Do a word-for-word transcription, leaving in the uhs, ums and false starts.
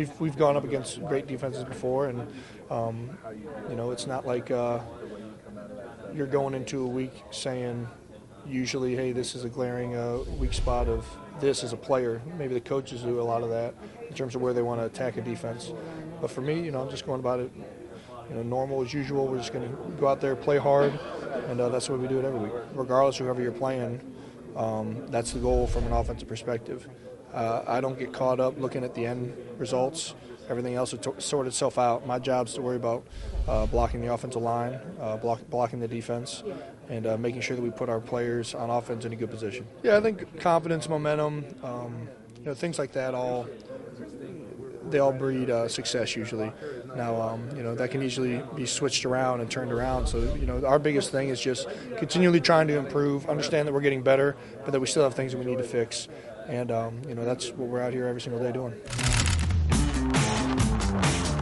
we've we've gone up against great defenses before, and um, you know, it's not like uh, you're going into a week saying usually, hey, this is a glaring uh, weak spot of this as a player. Maybe the coaches do a lot of that in terms of where they want to attack a defense. But for me, you know, I'm just going about it, you know, normal as usual. We're just going to go out there, play hard, and uh, that's the way we do it every week. Regardless of whoever you're playing, um, that's the goal from an offensive perspective. Uh, I don't get caught up looking at the end results. Everything else will t- sort itself out. My job is to worry about uh, blocking the offensive line, uh, block, blocking the defense, and uh, making sure that we put our players on offense in a good position. Yeah, I think confidence, momentum, um, you know, things like that all they all breed uh, success usually. Now, um, you know, that can easily be switched around and turned around. So, you know, our biggest thing is just continually trying to improve, understand that we're getting better, but that we still have things that we need to fix. And, um, you know, that's what we're out here every single day doing.